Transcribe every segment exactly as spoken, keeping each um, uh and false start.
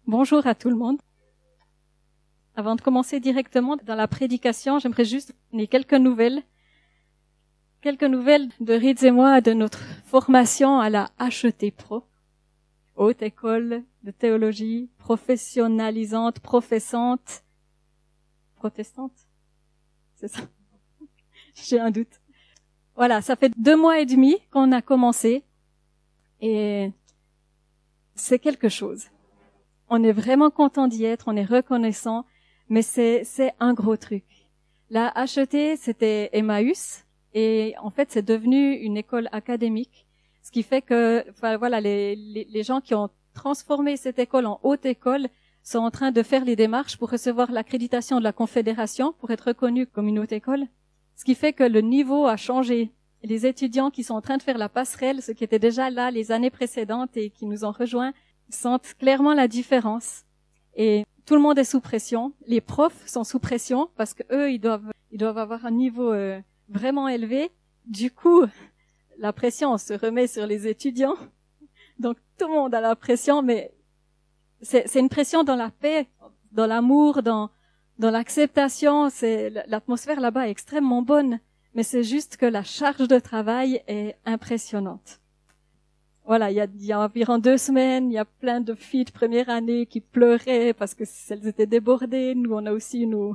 Bonjour à tout le monde. Avant de commencer directement dans la prédication, j'aimerais juste donner quelques nouvelles. Quelques nouvelles de Rids et moi de notre formation à la H E T Pro, Haute École de Théologie Professionnalisante, Professante, Protestante. C'est ça? J'ai un doute. Voilà, ça fait deux mois et demi qu'on a commencé et c'est quelque chose. On est vraiment content d'y être, on est reconnaissant, mais c'est c'est un gros truc. La H E T, c'était Emmaüs, et en fait, c'est devenu une école académique, ce qui fait que, enfin, voilà, les, les les gens qui ont transformé cette école en haute école sont en train de faire les démarches pour recevoir l'accréditation de la Confédération pour être reconnus comme une haute école, ce qui fait que le niveau a changé. Les étudiants qui sont en train de faire la passerelle, ceux qui étaient déjà là les années précédentes et qui nous ont rejoints, sentent clairement la différence. Et tout le monde est sous pression. Les profs sont sous pression parce que eux, ils doivent, ils doivent avoir un niveau euh, vraiment élevé. Du coup, la pression se remet sur les étudiants. Donc tout le monde a la pression, mais c'est, c'est une pression dans la paix, dans l'amour, dans, dans l'acceptation. C'est, l'atmosphère là-bas est extrêmement bonne, mais c'est juste que la charge de travail est impressionnante. Voilà, il y a, il y a environ deux semaines, il y a plein de filles de première année qui pleuraient parce que elles étaient débordées. Nous, on a aussi, nous,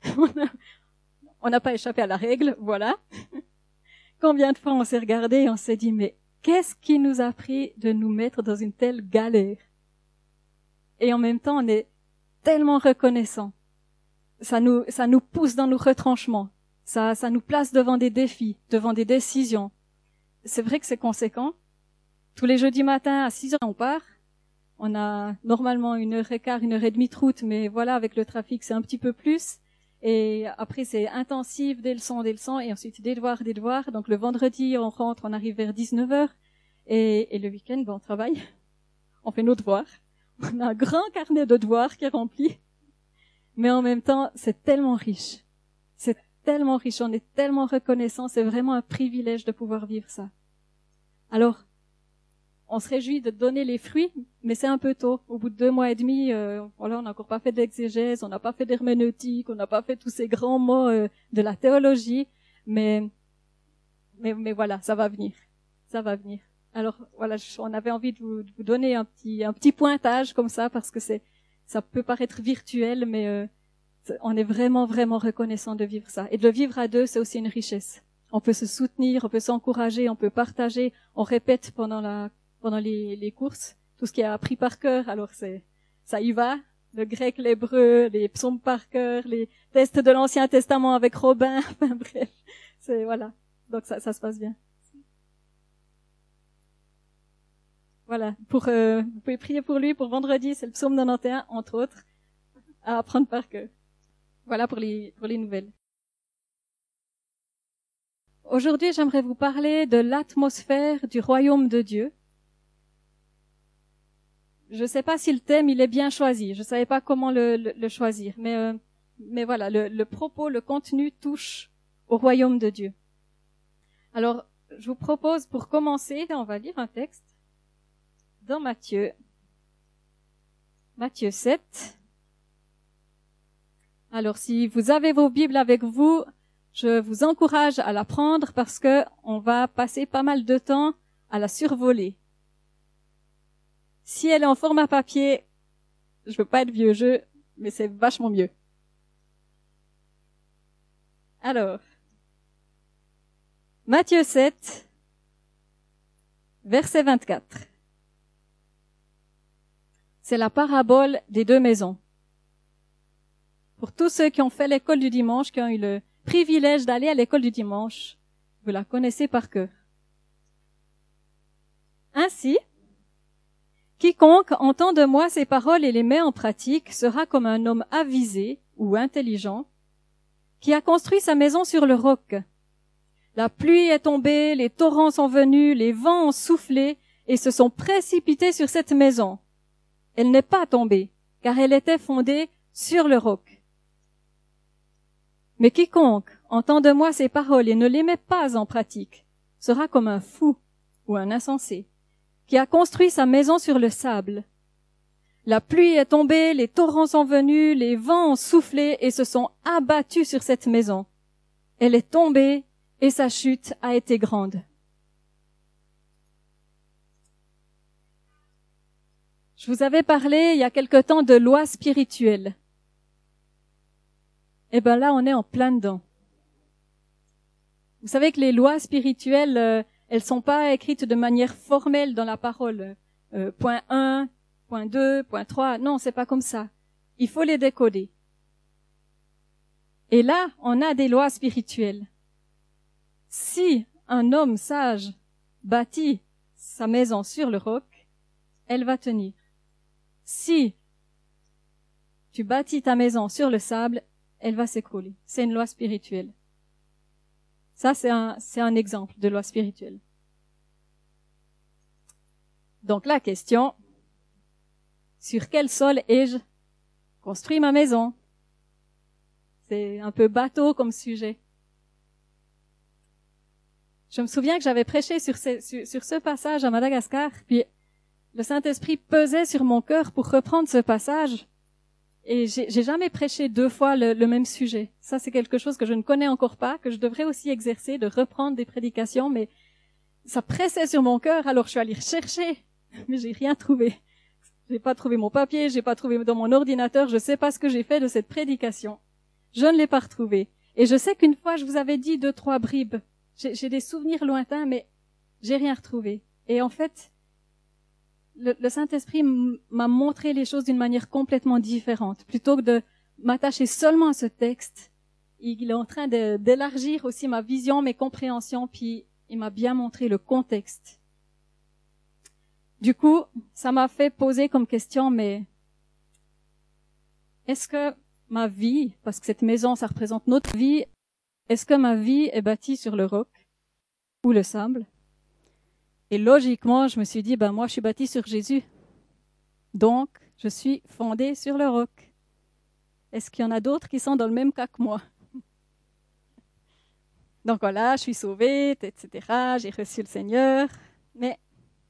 on n'a pas échappé à la règle, voilà. Combien de fois on s'est regardé et on s'est dit, mais qu'est-ce qui nous a pris de nous mettre dans une telle galère? Et en même temps, on est tellement reconnaissants. Ça nous, ça nous pousse dans nos retranchements. Ça, ça nous place devant des défis, devant des décisions. C'est vrai que c'est conséquent. Tous les jeudis matins, à six heures, on part. On a normalement une heure et quart, une heure et demie de route, mais voilà, avec le trafic, c'est un petit peu plus. Et après, c'est intensif, des leçons, des leçons, et ensuite des devoirs, des devoirs. Donc le vendredi, on rentre, on arrive vers dix-neuf heures. Et, et le week-end, ben, on travaille. On fait nos devoirs. On a un grand carnet de devoirs qui est rempli. Mais en même temps, c'est tellement riche. C'est tellement riche, on est tellement reconnaissant. C'est vraiment un privilège de pouvoir vivre ça. Alors, on se réjouit de donner les fruits, mais c'est un peu tôt. Au bout de deux mois et demi, euh, voilà, on n'a encore pas fait d'exégèse, on n'a pas fait d'herméneutique, on n'a pas fait tous ces grands mots euh, de la théologie, mais, mais, mais voilà, ça va venir, ça va venir. Alors voilà, on avait envie de vous, de vous donner un petit, un petit pointage comme ça, parce que c'est, ça peut paraître virtuel, mais euh, on est vraiment, vraiment reconnaissant de vivre ça. Et de le vivre à deux, c'est aussi une richesse. On peut se soutenir, on peut s'encourager, on peut partager, on répète pendant la pendant les, les courses, tout ce qui est appris par cœur, alors c'est, ça y va, le grec, l'hébreu, les psaumes par cœur, les tests de l'Ancien Testament avec Robin, enfin bref, c'est, voilà. Donc ça, ça se passe bien. Voilà. Pour, euh, vous pouvez prier pour lui, pour vendredi, c'est le psaume quatre-vingt-onze, entre autres, à apprendre par cœur. Voilà pour les, pour les nouvelles. Aujourd'hui, j'aimerais vous parler de l'atmosphère du royaume de Dieu. Je ne sais pas si le thème il est bien choisi. Je ne savais pas comment le, le, le choisir, mais euh, mais voilà, le, le propos, le contenu touche au royaume de Dieu. Alors, je vous propose pour commencer, on va lire un texte dans Matthieu, Matthieu sept. Alors, si vous avez vos Bibles avec vous, je vous encourage à la prendre parce que on va passer pas mal de temps à la survoler. Si elle est en format papier, je veux pas être vieux jeu, mais c'est vachement mieux. Alors, Matthieu sept, verset vingt-quatre. C'est la parabole des deux maisons. Pour tous ceux qui ont fait l'école du dimanche, qui ont eu le privilège d'aller à l'école du dimanche, vous la connaissez par cœur. Ainsi, quiconque entend de moi ces paroles et les met en pratique sera comme un homme avisé ou intelligent qui a construit sa maison sur le roc. La pluie est tombée, les torrents sont venus, les vents ont soufflé et se sont précipités sur cette maison. Elle n'est pas tombée, car elle était fondée sur le roc. Mais quiconque entend de moi ces paroles et ne les met pas en pratique sera comme un fou ou un insensé qui a construit sa maison sur le sable. La pluie est tombée, les torrents sont venus, les vents ont soufflé et se sont abattus sur cette maison. Elle est tombée et sa chute a été grande. Je vous avais parlé il y a quelque temps de loi spirituelle. Eh bien là, on est en plein dedans. Vous savez que les lois spirituelles, euh, elles sont pas écrites de manière formelle dans la parole. Euh, point un, point deux, point trois, non, c'est pas comme ça. Il faut les décoder. Et là, on a des lois spirituelles. Si un homme sage bâtit sa maison sur le roc, elle va tenir. Si tu bâtis ta maison sur le sable, elle va s'écrouler. C'est une loi spirituelle. Ça, c'est un, c'est un exemple de loi spirituelle. Donc la question, sur quel sol ai-je construit ma maison? C'est un peu bateau comme sujet. Je me souviens que j'avais prêché sur ce, sur, sur ce passage à Madagascar, puis le Saint-Esprit pesait sur mon cœur pour reprendre ce passage. Et j'ai, j'ai jamais prêché deux fois le, le même sujet. Ça, c'est quelque chose que je ne connais encore pas, que je devrais aussi exercer, de reprendre des prédications, mais ça pressait sur mon cœur, alors je suis allée chercher, mais j'ai rien trouvé. J'ai pas trouvé mon papier, j'ai pas trouvé dans mon ordinateur, je sais pas ce que j'ai fait de cette prédication. Je ne l'ai pas retrouvée. Et je sais qu'une fois, je vous avais dit deux, trois bribes. J'ai, j'ai des souvenirs lointains, mais j'ai rien retrouvé. Et en fait, le, le Saint-Esprit m'a montré les choses d'une manière complètement différente. Plutôt que de m'attacher seulement à ce texte, il est en train de, d'élargir aussi ma vision, mes compréhensions, puis il m'a bien montré le contexte. Du coup, ça m'a fait poser comme question, mais est-ce que ma vie, parce que cette maison, ça représente notre vie, est-ce que ma vie est bâtie sur le roc ou le sable? Et logiquement, je me suis dit, ben moi, je suis bâtie sur Jésus. Donc, je suis fondée sur le roc. Est-ce qu'il y en a d'autres qui sont dans le même cas que moi? Donc voilà, je suis sauvée, et cetera. J'ai reçu le Seigneur. Mais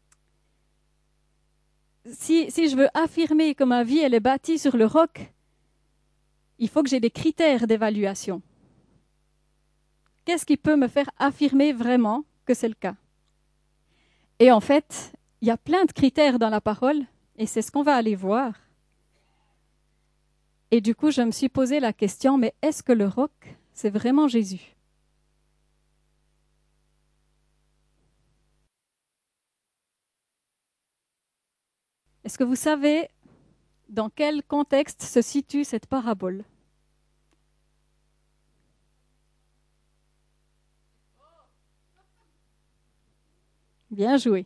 si, si je veux affirmer que ma vie, elle est bâtie sur le roc, il faut que j'ai des critères d'évaluation. Qu'est-ce qui peut me faire affirmer vraiment que c'est le cas? Et en fait, il y a plein de critères dans la parole, et c'est ce qu'on va aller voir. Et du coup, je me suis posé la question, mais est-ce que le roc, c'est vraiment Jésus? Est-ce que vous savez dans quel contexte se situe cette parabole? Bien joué.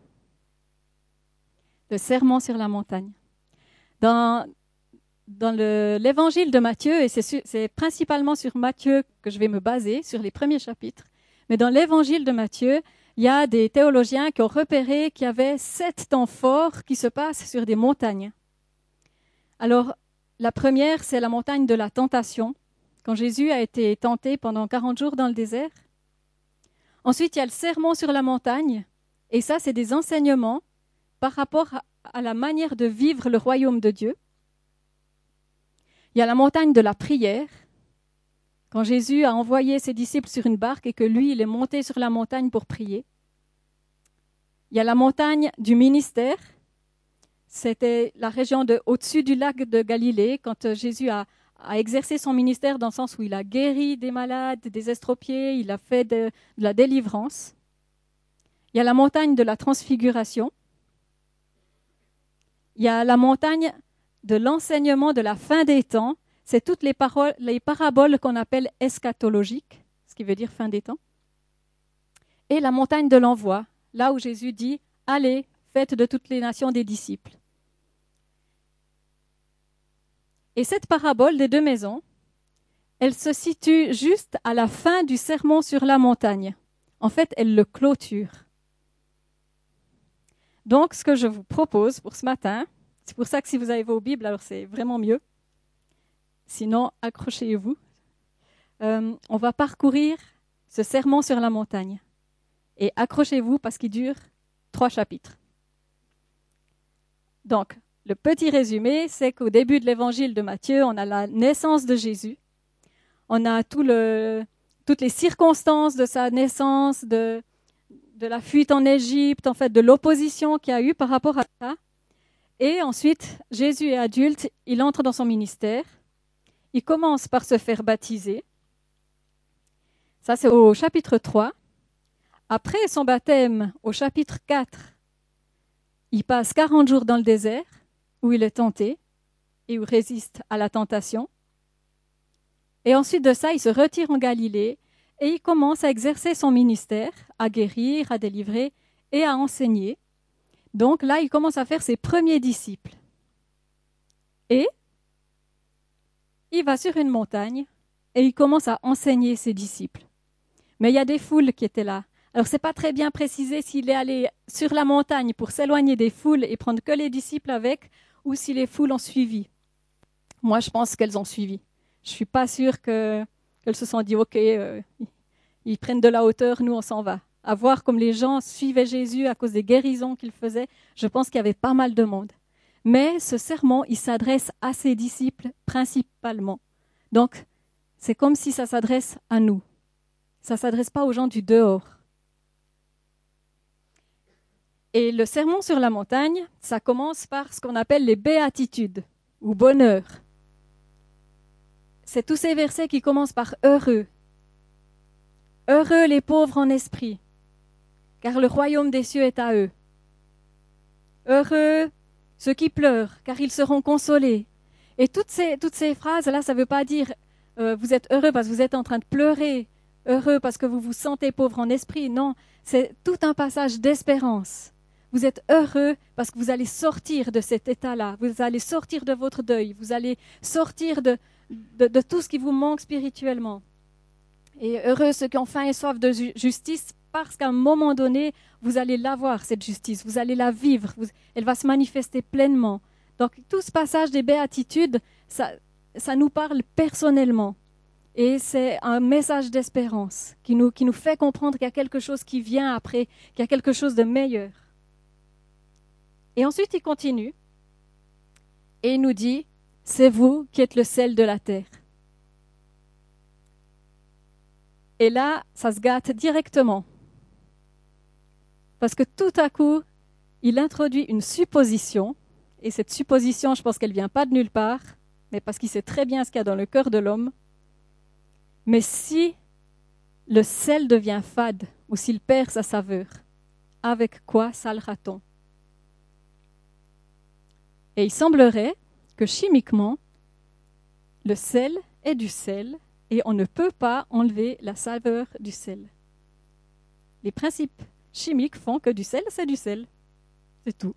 Le sermon sur la montagne. Dans, dans le, l'évangile de Matthieu, et c'est, su, c'est principalement sur Matthieu que je vais me baser, sur les premiers chapitres, mais dans l'évangile de Matthieu, il y a des théologiens qui ont repéré qu'il y avait sept temps forts qui se passent sur des montagnes. Alors, la première, c'est la montagne de la tentation, quand Jésus a été tenté pendant quarante jours dans le désert. Ensuite, il y a le sermon sur la montagne, et ça, c'est des enseignements par rapport à la manière de vivre le royaume de Dieu. Il y a la montagne de la prière, quand Jésus a envoyé ses disciples sur une barque et que lui, il est monté sur la montagne pour prier. Il y a la montagne du ministère, c'était la région de, au-dessus du lac de Galilée, quand Jésus a, a exercé son ministère dans le sens où il a guéri des malades, des estropiés, il a fait de, de la délivrance. Il y a la montagne de la transfiguration. Il y a la montagne de l'enseignement de la fin des temps. C'est toutes les, paroles, les paraboles qu'on appelle eschatologiques, ce qui veut dire fin des temps. Et la montagne de l'envoi, là où Jésus dit « Allez, faites de toutes les nations des disciples ». Et cette parabole des deux maisons, elle se situe juste à la fin du sermon sur la montagne. En fait, elle le clôture. Donc, ce que je vous propose pour ce matin, c'est pour ça que si vous avez vos Bibles, alors c'est vraiment mieux. Sinon, accrochez-vous. Euh, on va parcourir ce sermon sur la montagne. Et accrochez-vous parce qu'il dure trois chapitres. Donc, le petit résumé, c'est qu'au début de l'évangile de Matthieu, on a la naissance de Jésus. On a tout le, toutes les circonstances de sa naissance, de, de la fuite en Égypte, en fait, de l'opposition qu'il y a eu par rapport à ça. Et ensuite, Jésus est adulte, il entre dans son ministère. Il commence par se faire baptiser. Ça, c'est au chapitre trois. Après son baptême, au chapitre quatre, il passe quarante jours dans le désert, où il est tenté et où il résiste à la tentation. Et ensuite de ça, il se retire en Galilée et il commence à exercer son ministère, à guérir, à délivrer et à enseigner. Donc là, il commence à faire ses premiers disciples. Et il va sur une montagne et il commence à enseigner ses disciples. Mais il y a des foules qui étaient là. Alors, ce n'est pas très bien précisé s'il est allé sur la montagne pour s'éloigner des foules et prendre que les disciples avec, ou si les foules ont suivi. Moi, je pense qu'elles ont suivi. Je ne suis pas sûre que, qu'elles se sont dit « Ok, euh, ils prennent de la hauteur, nous, on s'en va ». À voir comme les gens suivaient Jésus à cause des guérisons qu'il faisait, je pense qu'il y avait pas mal de monde. Mais ce sermon, il s'adresse à ses disciples principalement. Donc, c'est comme si ça s'adresse à nous. Ça ne s'adresse pas aux gens du dehors. Et le sermon sur la montagne, ça commence par ce qu'on appelle les béatitudes, ou bonheur. C'est tous ces versets qui commencent par « heureux ». Heureux les pauvres en esprit, car le royaume des cieux est à eux. Heureux ceux qui pleurent, car ils seront consolés. Et toutes ces, toutes ces phrases-là, ça ne veut pas dire euh, vous êtes heureux parce que vous êtes en train de pleurer, heureux parce que vous vous sentez pauvre en esprit. Non, c'est tout un passage d'espérance. Vous êtes heureux parce que vous allez sortir de cet état-là, vous allez sortir de votre deuil, vous allez sortir de, de, de tout ce qui vous manque spirituellement. Et heureux ceux qui ont faim et soif de ju- justice, parce qu'à un moment donné, vous allez l'avoir, cette justice, vous allez la vivre, vous, elle va se manifester pleinement. Donc tout ce passage des béatitudes, ça, ça nous parle personnellement. Et c'est un message d'espérance qui nous, qui nous fait comprendre qu'il y a quelque chose qui vient après, qu'il y a quelque chose de meilleur. Et ensuite, il continue et il nous dit « C'est vous qui êtes le sel de la terre ». Et là, ça se gâte directement. Parce que tout à coup, il introduit une supposition. Et cette supposition, je pense qu'elle ne vient pas de nulle part, mais parce qu'il sait très bien ce qu'il y a dans le cœur de l'homme. Mais si le sel devient fade, ou s'il perd sa saveur, avec quoi salera-t-on ? Et il semblerait que chimiquement, le sel est du sel et on ne peut pas enlever la saveur du sel. Les principes chimiques font que du sel, c'est du sel. C'est tout.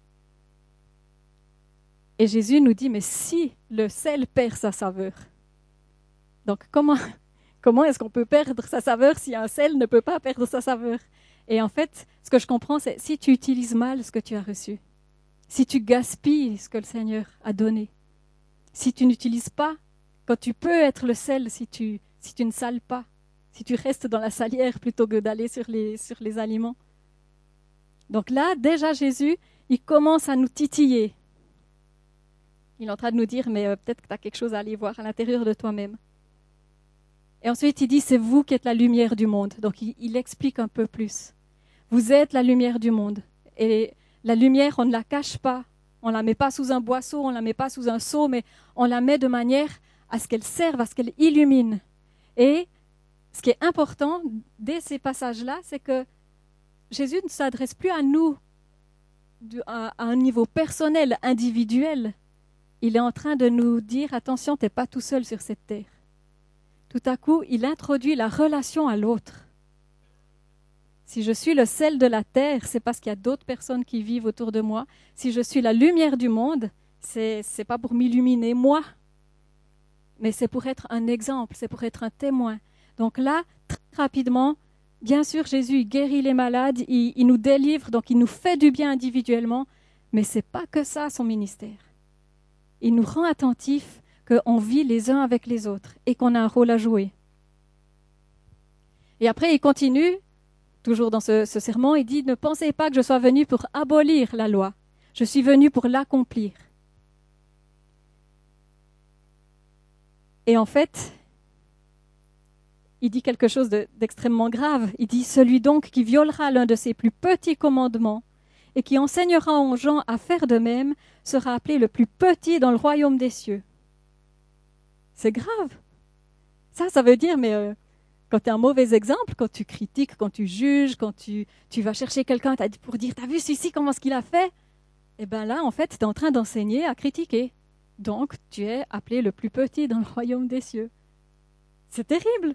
Et Jésus nous dit, mais si le sel perd sa saveur, donc comment, comment est-ce qu'on peut perdre sa saveur si un sel ne peut pas perdre sa saveur ? Et en fait, ce que je comprends, c'est si tu utilises mal ce que tu as reçu, si tu gaspilles ce que le Seigneur a donné, si tu n'utilises pas, quand tu peux être le sel, si tu, si tu ne sales pas, si tu restes dans la salière plutôt que d'aller sur les, sur les aliments. Donc là, déjà Jésus, il commence à nous titiller. Il est en train de nous dire, mais euh, peut-être que tu as quelque chose à aller voir à l'intérieur de toi-même. Et ensuite, il dit, c'est vous qui êtes la lumière du monde. Donc, il, il explique un peu plus. Vous êtes la lumière du monde. Et la lumière, on ne la cache pas. On ne la met pas sous un boisseau, on ne la met pas sous un seau, mais on la met de manière à ce qu'elle serve, à ce qu'elle illumine. Et ce qui est important dès ces passages-là, c'est que Jésus ne s'adresse plus à nous à un niveau personnel, individuel. Il est en train de nous dire, attention, tu n'es pas tout seul sur cette terre. Tout à coup, il introduit la relation à l'autre. Si je suis le sel de la terre, c'est parce qu'il y a d'autres personnes qui vivent autour de moi. Si je suis la lumière du monde, c'est c'est pas pour m'illuminer moi, mais c'est pour être un exemple, c'est pour être un témoin. Donc là, très rapidement, bien sûr, Jésus il guérit les malades, il, il nous délivre, donc il nous fait du bien individuellement, mais c'est pas que ça son ministère. Il nous rend attentifs qu'on vit les uns avec les autres et qu'on a un rôle à jouer. Et après, il continue, toujours dans ce, ce sermon, il dit « Ne pensez pas que je sois venu pour abolir la loi. Je suis venu pour l'accomplir. » Et en fait, il dit quelque chose de, d'extrêmement grave. Il dit « Celui donc qui violera l'un de ses plus petits commandements et qui enseignera aux gens à faire de même sera appelé le plus petit dans le royaume des cieux. » C'est grave. Ça, ça veut dire, mais euh, quand tu es un mauvais exemple, quand tu critiques, quand tu juges, quand tu, tu vas chercher quelqu'un pour dire « T'as vu celui-ci, comment est-ce qu'il a fait ?» Eh bien là, en fait, tu es en train d'enseigner à critiquer. Donc, tu es appelé le plus petit dans le royaume des cieux. C'est terrible.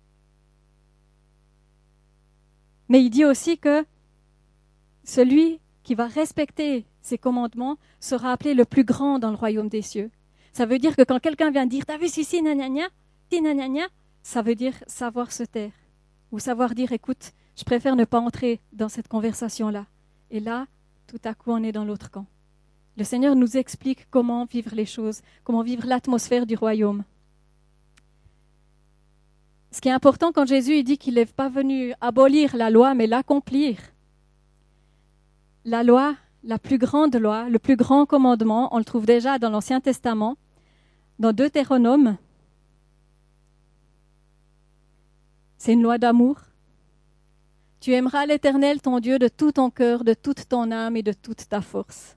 Mais il dit aussi que celui qui va respecter ses commandements sera appelé le plus grand dans le royaume des cieux. Ça veut dire que quand quelqu'un vient dire « T'as vu ceci, nanana, ti nanana », ça veut dire savoir se taire. Ou savoir dire « Écoute, je préfère ne pas entrer dans cette conversation-là. » Et là, tout à coup, on est dans l'autre camp. Le Seigneur nous explique comment vivre les choses, comment vivre l'atmosphère du royaume. Ce qui est important quand Jésus il dit qu'il n'est pas venu abolir la loi, mais l'accomplir. La loi, la plus grande loi, le plus grand commandement, on le trouve déjà dans l'Ancien Testament, dans Deutéronome. C'est une loi d'amour. Tu aimeras l'Éternel, ton Dieu, de tout ton cœur, de toute ton âme et de toute ta force.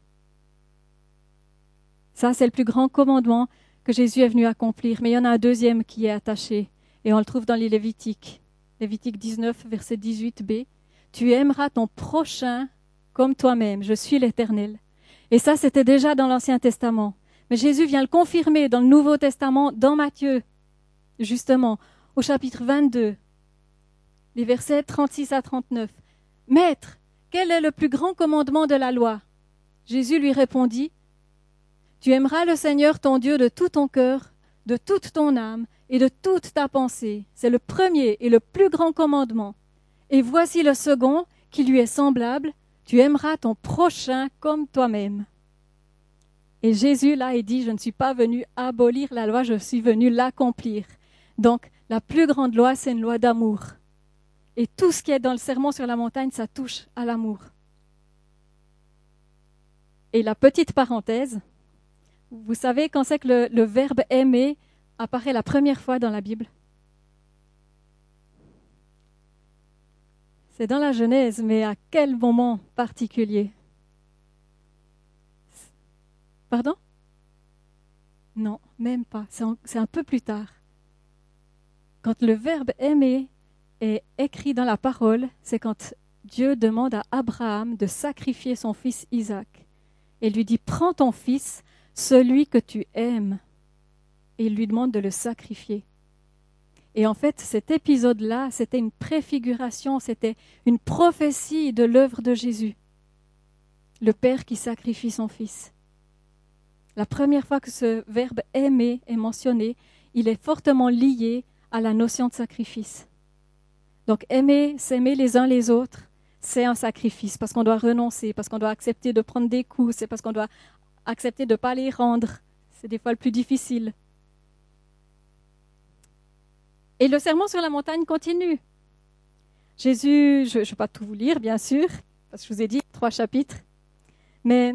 Ça, c'est le plus grand commandement que Jésus est venu accomplir. Mais il y en a un deuxième qui est attaché, et on le trouve dans les Lévitiques. Lévitique dix-neuf, verset dix-huit b. Tu aimeras ton prochain comme toi-même. Je suis l'Éternel. Et ça, c'était déjà dans l'Ancien Testament. Mais Jésus vient le confirmer dans le Nouveau Testament, dans Matthieu, justement, au chapitre vingt-deux, les versets trente-six à trente-neuf. « Maître, quel est le plus grand commandement de la loi ?» Jésus lui répondit, « Tu aimeras le Seigneur ton Dieu de tout ton cœur, de toute ton âme et de toute ta pensée. C'est le premier et le plus grand commandement. Et voici le second, qui lui est semblable, tu aimeras ton prochain comme toi-même. » Et Jésus, là, il dit, je ne suis pas venu abolir la loi, je suis venu l'accomplir. Donc, la plus grande loi, c'est une loi d'amour. Et tout ce qui est dans le sermon sur la montagne, ça touche à l'amour. Et la petite parenthèse, vous savez quand c'est que le, le verbe aimer apparaît la première fois dans la Bible? C'est dans la Genèse, mais à quel moment particulier? Pardon? Non, même pas. C'est un, c'est un peu plus tard. Quand le verbe aimer est écrit dans la parole, c'est quand Dieu demande à Abraham de sacrifier son fils Isaac. Et lui dit, prends ton fils, celui que tu aimes. Et il lui demande de le sacrifier. Et en fait, cet épisode-là, c'était une préfiguration, c'était une prophétie de l'œuvre de Jésus. Le Père qui sacrifie son Fils. La première fois que ce verbe « aimer » est mentionné, il est fortement lié à la notion de sacrifice. Donc aimer, s'aimer les uns les autres, c'est un sacrifice parce qu'on doit renoncer, parce qu'on doit accepter de prendre des coups, c'est parce qu'on doit accepter de ne pas les rendre. C'est des fois le plus difficile. Et le sermon sur la montagne continue. Jésus, je ne vais pas tout vous lire, bien sûr, parce que je vous ai dit trois chapitres, mais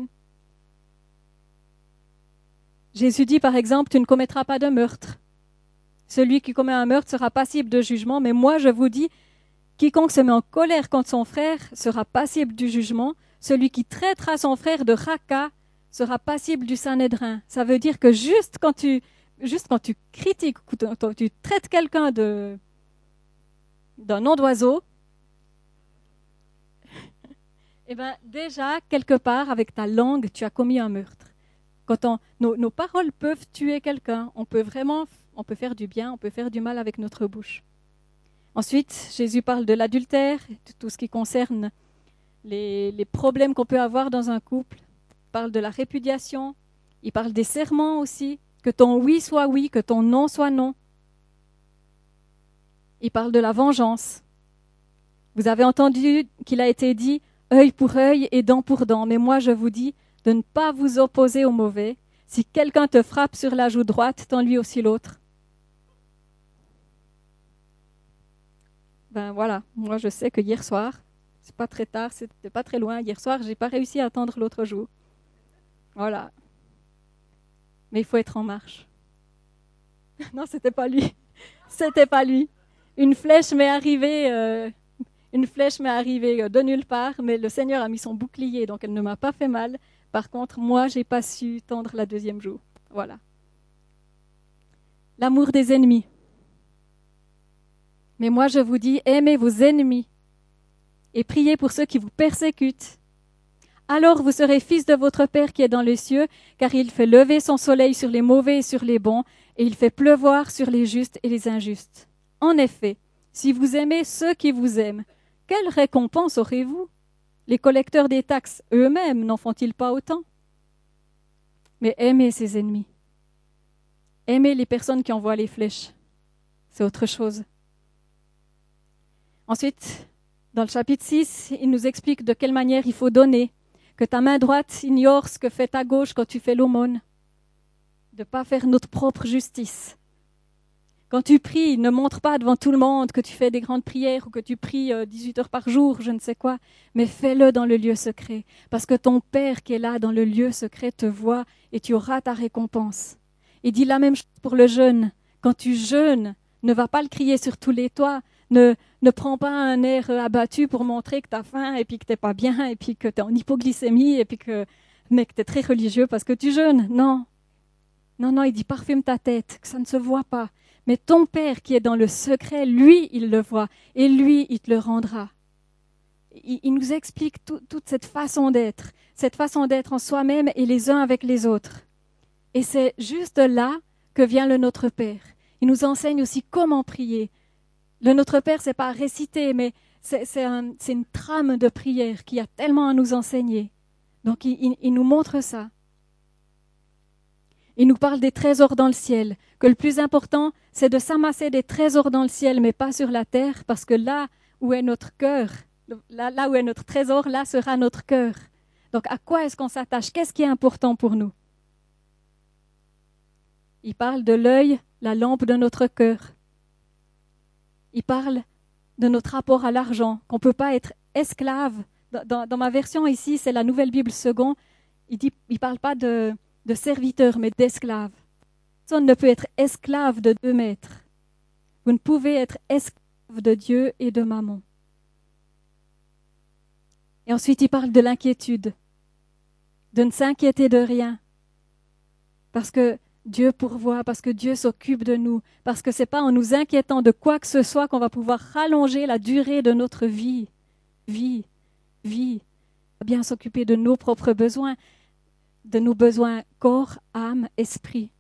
Jésus dit par exemple, tu ne commettras pas de meurtre. Celui qui commet un meurtre sera passible de jugement, mais moi je vous dis, quiconque se met en colère contre son frère sera passible du jugement. Celui qui traitera son frère de raca sera passible du Sanhédrin. Ça veut dire que juste quand tu, juste quand tu critiques, quand tu traites quelqu'un de, d'un nom d'oiseau, eh bien déjà, quelque part, avec ta langue, tu as commis un meurtre. Quand on, nos, nos paroles peuvent tuer quelqu'un, on peut vraiment, on peut faire du bien, on peut faire du mal avec notre bouche. Ensuite, Jésus parle de l'adultère, de tout ce qui concerne les, les problèmes qu'on peut avoir dans un couple. Il parle de la répudiation, il parle des serments aussi, que ton oui soit oui, que ton non soit non. Il parle de la vengeance. Vous avez entendu qu'il a été dit « œil pour œil et dent pour dent », mais moi je vous dis de ne pas vous opposer au mauvais. Si quelqu'un te frappe sur la joue droite, tends lui aussi l'autre. Ben voilà, moi je sais que hier soir, c'est pas très tard, c'était pas très loin, hier soir, j'ai pas réussi à attendre l'autre jour. Voilà. Mais il faut être en marche. Non, c'était pas lui. C'était pas lui. Une flèche m'est arrivée, euh, une flèche m'est arrivée de nulle part, mais le Seigneur a mis son bouclier, donc elle ne m'a pas fait mal. Par contre, moi, j'ai pas su tendre la deuxième joue. Voilà. L'amour des ennemis. Mais moi, je vous dis, aimez vos ennemis et priez pour ceux qui vous persécutent. Alors vous serez fils de votre Père qui est dans les cieux, car il fait lever son soleil sur les mauvais et sur les bons, et il fait pleuvoir sur les justes et les injustes. En effet, si vous aimez ceux qui vous aiment, quelle récompense aurez-vous? Les collecteurs des taxes eux-mêmes n'en font-ils pas autant? Mais aimez ses ennemis. Aimez les personnes qui envoient les flèches. C'est autre chose. Ensuite, dans le chapitre six, il nous explique de quelle manière il faut donner, que ta main droite ignore ce que fait ta gauche quand tu fais l'aumône, de ne pas faire notre propre justice. Quand tu pries, ne montre pas devant tout le monde que tu fais des grandes prières ou que tu pries dix-huit heures par jour, je ne sais quoi, mais fais-le dans le lieu secret, parce que ton Père qui est là dans le lieu secret te voit et tu auras ta récompense. Il dit la même chose pour le jeûne. Quand tu jeûnes, ne va pas le crier sur tous les toits, ne, ne prends pas un air abattu pour montrer que tu as faim et puis que tu n'es pas bien et puis que tu es en hypoglycémie et puis que, mais que tu es très religieux parce que tu jeûnes. Non, non, non, il dit parfume ta tête, que ça ne se voit pas. Mais ton Père qui est dans le secret, lui, il le voit et lui, il te le rendra. Il, il nous explique tout, toute cette façon d'être, cette façon d'être en soi-même et les uns avec les autres. Et c'est juste là que vient le Notre Père. Il nous enseigne aussi comment prier. Le Notre Père, c'est pas réciter, mais c'est, c'est, un, c'est une trame de prière qui a tellement à nous enseigner. Donc, il, il, il nous montre ça. Il nous parle des trésors dans le ciel, que le plus important, c'est de s'amasser des trésors dans le ciel, mais pas sur la terre, parce que là où est notre cœur, là, là où est notre trésor, là sera notre cœur. Donc, à quoi est-ce qu'on s'attache? Qu'est-ce qui est important pour nous? Il parle de l'œil, la lampe de notre cœur. Il parle de notre rapport à l'argent, qu'on ne peut pas être esclave. Dans, dans, dans ma version ici, c'est la Nouvelle Bible Second, il ne il parle pas de, de serviteur, mais d'esclave. Personne ne peut être esclave de deux maîtres. Vous ne pouvez être esclave de Dieu et de Mammon. Et ensuite, il parle de l'inquiétude, de ne s'inquiéter de rien, parce que Dieu pourvoit, parce que Dieu s'occupe de nous, parce que ce n'est pas en nous inquiétant de quoi que ce soit qu'on va pouvoir rallonger la durée de notre vie. Vie, vie, bien s'occuper de nos propres besoins, de nos besoins corps, âme, esprit.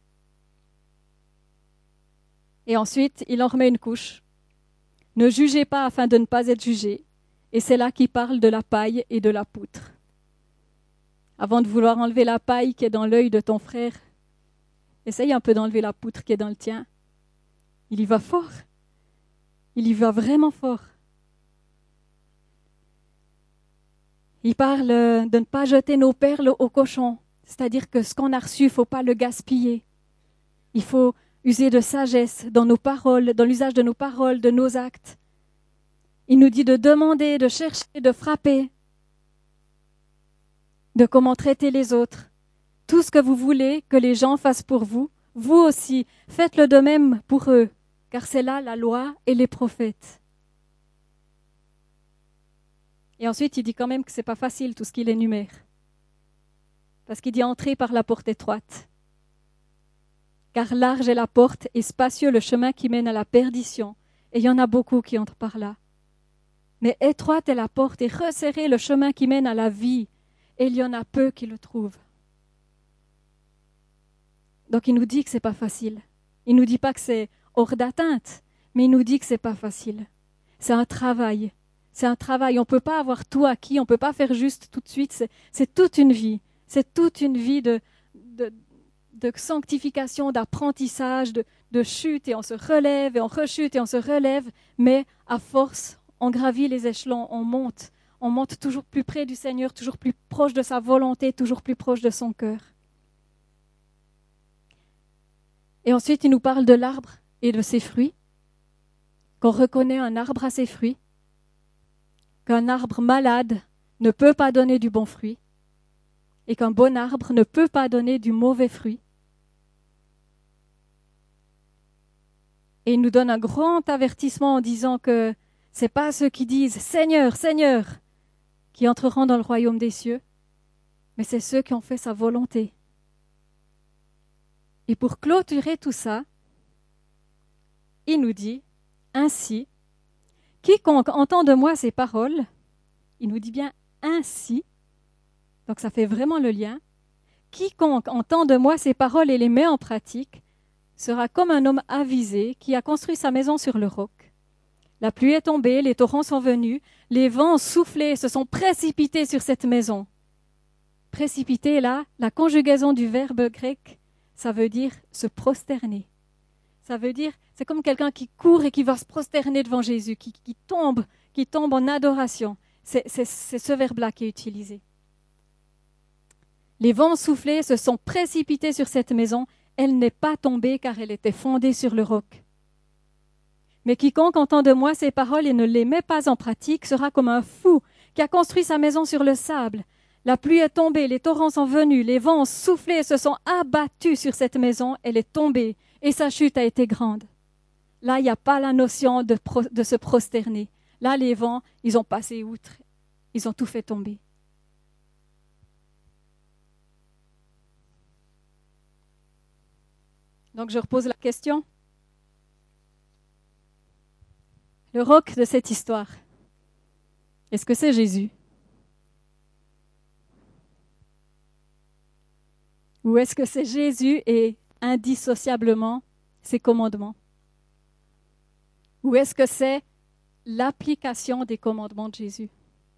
Et ensuite, il en remet une couche. Ne jugez pas afin de ne pas être jugés. Et c'est là qu'il parle de la paille et de la poutre. Avant de vouloir enlever la paille qui est dans l'œil de ton frère, essaye un peu d'enlever la poutre qui est dans le tien. Il y va fort. Il y va vraiment fort. Il parle de ne pas jeter nos perles aux cochons. C'est-à-dire que ce qu'on a reçu, il ne faut pas le gaspiller. Il faut user de sagesse dans nos paroles, dans l'usage de nos paroles, de nos actes. Il nous dit de demander, de chercher, de frapper, de comment traiter les autres. Tout ce que vous voulez que les gens fassent pour vous, vous aussi, faites-le de même pour eux, car c'est là la loi et les prophètes. Et ensuite, il dit quand même que ce n'est pas facile tout ce qu'il énumère. Parce qu'il dit entrer par la porte étroite. Car large est la porte et spacieux le chemin qui mène à la perdition. Et il y en a beaucoup qui entrent par là. Mais étroite est la porte et resserré le chemin qui mène à la vie. Et il y en a peu qui le trouvent. Donc il nous dit que ce n'est pas facile. Il ne nous dit pas que c'est hors d'atteinte, mais il nous dit que ce n'est pas facile. C'est un travail. C'est un travail. On ne peut pas avoir tout acquis, on ne peut pas faire juste tout de suite. C'est, c'est toute une vie. C'est toute une vie de, de, de sanctification, d'apprentissage, de, de chute, et on se relève, et on rechute, et on se relève. Mais à force, on gravit les échelons, on monte. On monte toujours plus près du Seigneur, toujours plus proche de sa volonté, toujours plus proche de son cœur. Et ensuite, il nous parle de l'arbre et de ses fruits. Qu'on reconnaît un arbre à ses fruits. Qu'un arbre malade ne peut pas donner du bon fruit. Et qu'un bon arbre ne peut pas donner du mauvais fruit. Et il nous donne un grand avertissement en disant que ce n'est pas ceux qui disent « Seigneur, Seigneur » qui entreront dans le royaume des cieux, mais c'est ceux qui ont fait sa volonté. Et pour clôturer tout ça, il nous dit « Ainsi, quiconque entend de moi ces paroles », il nous dit bien « ainsi », donc ça fait vraiment le lien, « quiconque entend de moi ces paroles et les met en pratique, sera comme un homme avisé qui a construit sa maison sur le roc. La pluie est tombée, les torrents sont venus, les vents ont soufflé et se sont précipités sur cette maison. » Précipiter, là, la conjugaison du verbe grec, ça veut dire se prosterner. Ça veut dire, c'est comme quelqu'un qui court et qui va se prosterner devant Jésus, qui, qui tombe, qui tombe en adoration. C'est, c'est, c'est ce verbe-là qui est utilisé. Les vents soufflés se sont précipités sur cette maison. Elle n'est pas tombée car elle était fondée sur le roc. Mais quiconque entend de moi ces paroles et ne les met pas en pratique sera comme un fou qui a construit sa maison sur le sable. La pluie est tombée, les torrents sont venus, les vents ont soufflé et se sont abattus sur cette maison. Elle est tombée et sa chute a été grande. Là, il n'y a pas la notion de, pro, de se prosterner. Là, les vents, ils ont passé outre. Ils ont tout fait tomber. Donc, je repose la question. Le roc de cette histoire, est-ce que c'est Jésus? Ou est-ce que c'est Jésus et indissociablement ses commandements? Ou est-ce que c'est l'application des commandements de Jésus?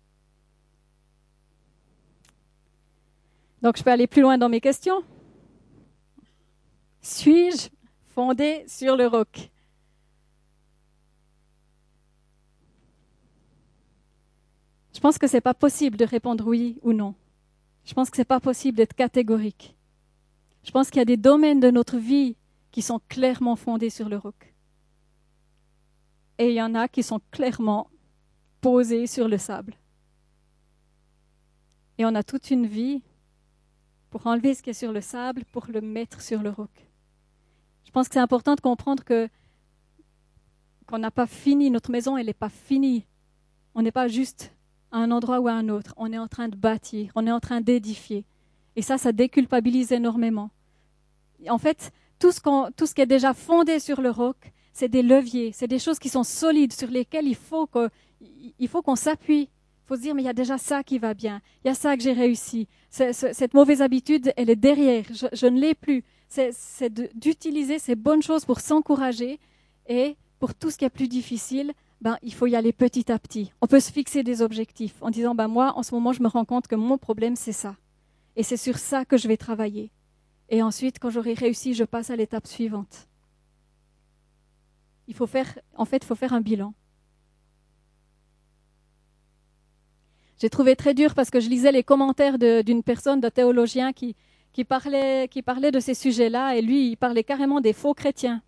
Donc, je peux aller plus loin dans mes questions. Suis-je fondé sur le roc? Je pense que ce n'est pas possible de répondre oui ou non. Je pense que ce n'est pas possible d'être catégorique. Je pense qu'il y a des domaines de notre vie qui sont clairement fondés sur le roc. Et il y en a qui sont clairement posés sur le sable. Et on a toute une vie pour enlever ce qui est sur le sable, pour le mettre sur le roc. Je pense que c'est important de comprendre que, qu'on n'a pas fini, notre maison, elle n'est pas finie. On n'est pas juste à un endroit ou à un autre. On est en train de bâtir, on est en train d'édifier. Et ça, ça déculpabilise énormément. En fait, tout ce, qu'on, tout ce qui est déjà fondé sur le roc, c'est des leviers, c'est des choses qui sont solides, sur lesquelles il faut, que, il faut qu'on s'appuie. Il faut se dire, mais il y a déjà ça qui va bien, il y a ça que j'ai réussi. C'est, c'est, cette mauvaise habitude, elle est derrière, je, je ne l'ai plus. C'est, c'est de, d'utiliser ces bonnes choses pour s'encourager et pour tout ce qui est plus difficile, ben, il faut y aller petit à petit. On peut se fixer des objectifs en disant, ben, moi, en ce moment, je me rends compte que mon problème, c'est ça. Et c'est sur ça que je vais travailler. Et ensuite, quand j'aurai réussi, je passe à l'étape suivante. Il faut faire, en fait, il faut faire un bilan. J'ai trouvé très dur parce que je lisais les commentaires de, d'une personne, d'un théologien qui, qui, parlait, qui parlait de ces sujets-là, et lui, il parlait carrément des faux chrétiens.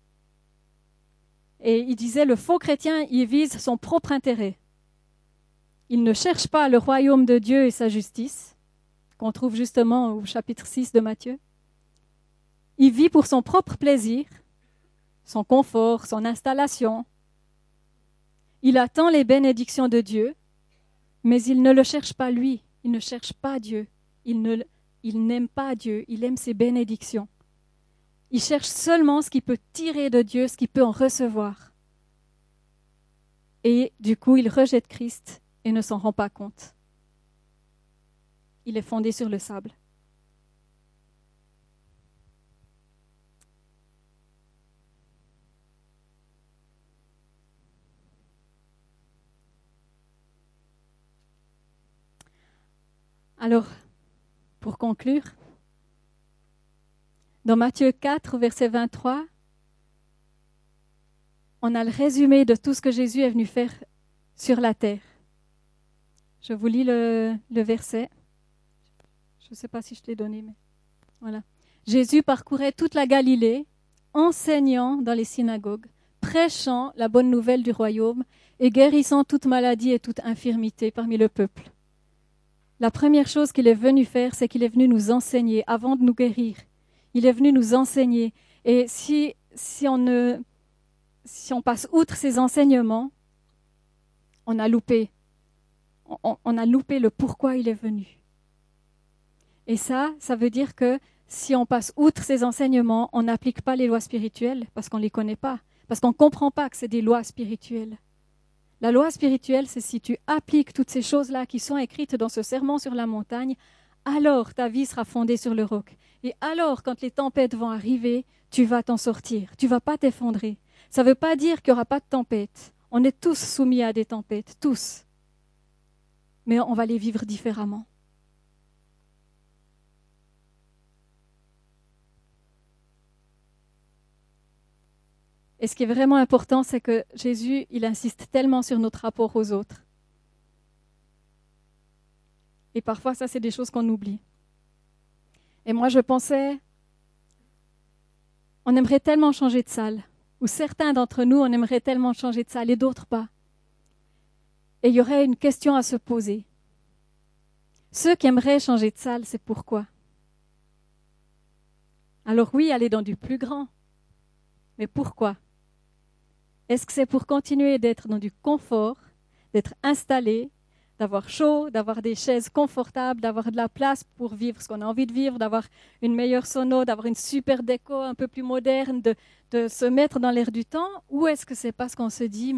Et il disait, le faux chrétien, il vise son propre intérêt. Il ne cherche pas le royaume de Dieu et sa justice, qu'on trouve justement au chapitre six de Matthieu. Il vit pour son propre plaisir, son confort, son installation. Il attend les bénédictions de Dieu, mais il ne le cherche pas lui, il ne cherche pas Dieu, il, ne, il n'aime pas Dieu, il aime ses bénédictions. Il cherche seulement ce qu'il peut tirer de Dieu, ce qu'il peut en recevoir. Et du coup, il rejette Christ et ne s'en rend pas compte. Il est fondé sur le sable. Alors, pour conclure, dans Matthieu quatre, verset vingt-trois, on a le résumé de tout ce que Jésus est venu faire sur la terre. Je vous lis le, le verset. Je ne sais pas si je t'ai donné, mais voilà. Jésus parcourait toute la Galilée, enseignant dans les synagogues, prêchant la bonne nouvelle du royaume et guérissant toute maladie et toute infirmité parmi le peuple. La première chose qu'il est venu faire, c'est qu'il est venu nous enseigner avant de nous guérir. Il est venu nous enseigner. Et si, si on ne, si on passe outre ces enseignements, on a loupé, on, on a loupé le pourquoi il est venu. Et ça, ça veut dire que si on passe outre ces enseignements, on n'applique pas les lois spirituelles parce qu'on ne les connaît pas, parce qu'on ne comprend pas que c'est des lois spirituelles. La loi spirituelle, c'est si tu appliques toutes ces choses-là qui sont écrites dans ce sermon sur la montagne, alors ta vie sera fondée sur le roc. Et alors, quand les tempêtes vont arriver, tu vas t'en sortir, tu ne vas pas t'effondrer. Ça ne veut pas dire qu'il n'y aura pas de tempête. On est tous soumis à des tempêtes, tous. Mais on va les vivre différemment. Et ce qui est vraiment important, c'est que Jésus, il insiste tellement sur notre rapport aux autres. Et parfois, ça, c'est des choses qu'on oublie. Et moi, je pensais, on aimerait tellement changer de salle, ou certains d'entre nous, on aimerait tellement changer de salle, et d'autres pas. Et il y aurait une question à se poser. Ceux qui aimeraient changer de salle, c'est pourquoi? Alors oui, aller dans du plus grand. Mais pourquoi? Est-ce que c'est pour continuer d'être dans du confort, d'être installé, d'avoir chaud, d'avoir des chaises confortables, d'avoir de la place pour vivre ce qu'on a envie de vivre, d'avoir une meilleure sono, d'avoir une super déco un peu plus moderne, de, de se mettre dans l'air du temps? Ou est-ce que c'est parce qu'on se dit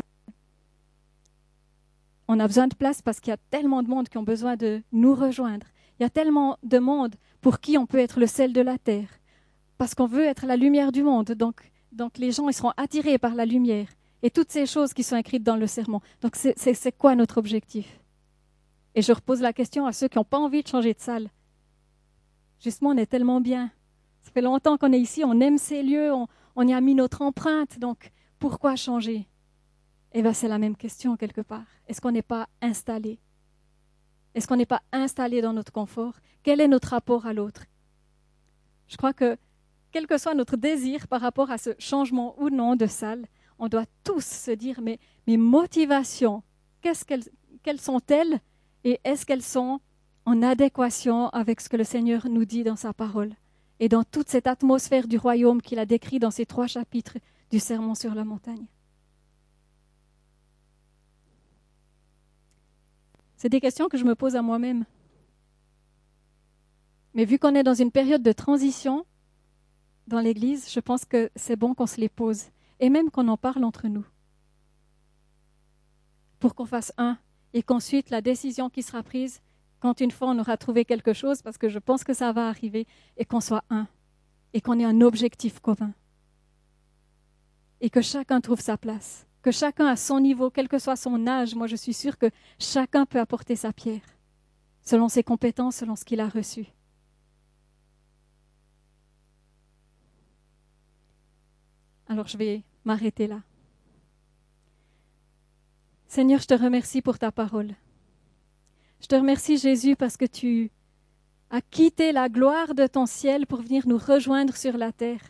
on a besoin de place parce qu'il y a tellement de monde qui ont besoin de nous rejoindre. Il y a tellement de monde pour qui on peut être le sel de la terre. Parce qu'on veut être la lumière du monde. Donc, donc les gens ils seront attirés par la lumière. Et toutes ces choses qui sont écrites dans le sermon. Donc c'est, c'est, c'est quoi notre objectif? Et je repose la question à ceux qui n'ont pas envie de changer de salle. Justement, on est tellement bien. Ça fait longtemps qu'on est ici, on aime ces lieux, on, on y a mis notre empreinte. Donc pourquoi changer? Eh bien, c'est la même question quelque part. Est-ce qu'on n'est pas installé? Est-ce qu'on n'est pas installé dans notre confort? Quel est notre rapport à l'autre? Je crois que, quel que soit notre désir par rapport à ce changement ou non de salle, on doit tous se dire, mais mes motivations, qu'est-ce qu'elles, quelles sont-elles? Et est-ce qu'elles sont en adéquation avec ce que le Seigneur nous dit dans sa parole? Et dans toute cette atmosphère du royaume qu'il a décrit dans ces trois chapitres du Sermon sur la montagne. C'est des questions que je me pose à moi-même. Mais vu qu'on est dans une période de transition dans l'Église, je pense que c'est bon qu'on se les pose. Et même qu'on en parle entre nous. Pour qu'on fasse un. Et qu'ensuite, la décision qui sera prise, quand une fois on aura trouvé quelque chose, parce que je pense que ça va arriver, et qu'on soit un. Et qu'on ait un objectif commun. Et que chacun trouve sa place. Que chacun à son niveau, quel que soit son âge, moi je suis sûre que chacun peut apporter sa pierre. Selon ses compétences, selon ce qu'il a reçu. Alors je vais m'arrêter là. Seigneur, je te remercie pour ta parole. Je te remercie, Jésus, parce que tu as quitté la gloire de ton ciel pour venir nous rejoindre sur la terre.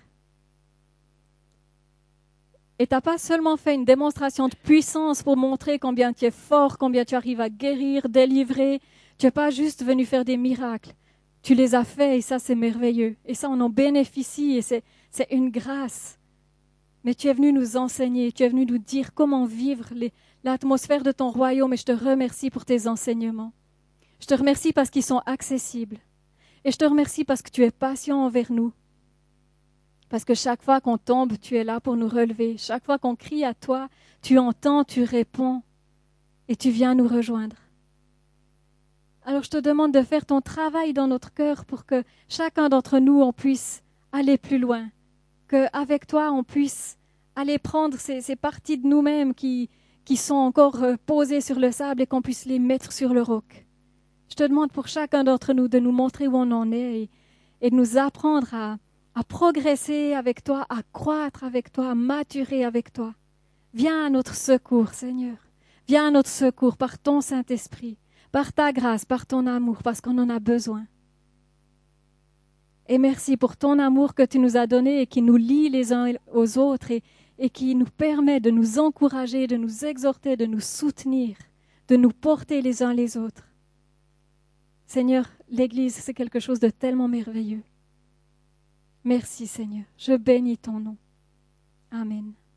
Et tu n'as pas seulement fait une démonstration de puissance pour montrer combien tu es fort, combien tu arrives à guérir, délivrer. Tu n'es pas juste venu faire des miracles. Tu les as faits et ça, c'est merveilleux. Et ça, on en bénéficie et c'est, c'est une grâce. Mais tu es venu nous enseigner, tu es venu nous dire comment vivre les, l'atmosphère de ton royaume et je te remercie pour tes enseignements. Je te remercie parce qu'ils sont accessibles. Et je te remercie parce que tu es patient envers nous. Parce que chaque fois qu'on tombe, tu es là pour nous relever. Chaque fois qu'on crie à toi, tu entends, tu réponds et tu viens nous rejoindre. Alors je te demande de faire ton travail dans notre cœur pour que chacun d'entre nous, on puisse aller plus loin. Qu'avec toi, on puisse aller prendre ces, ces parties de nous-mêmes qui, qui sont encore posées sur le sable et qu'on puisse les mettre sur le roc. Je te demande pour chacun d'entre nous de nous montrer où on en est et, et de nous apprendre à, à progresser avec toi, à croître avec toi, à maturer avec toi. Viens à notre secours, Seigneur. Viens à notre secours par ton Saint-Esprit, par ta grâce, par ton amour, parce qu'on en a besoin. Et merci pour ton amour que tu nous as donné et qui nous lie les uns aux autres et, et qui nous permet de nous encourager, de nous exhorter, de nous soutenir, de nous porter les uns les autres. Seigneur, l'Église, c'est quelque chose de tellement merveilleux. Merci Seigneur, je bénis ton nom. Amen.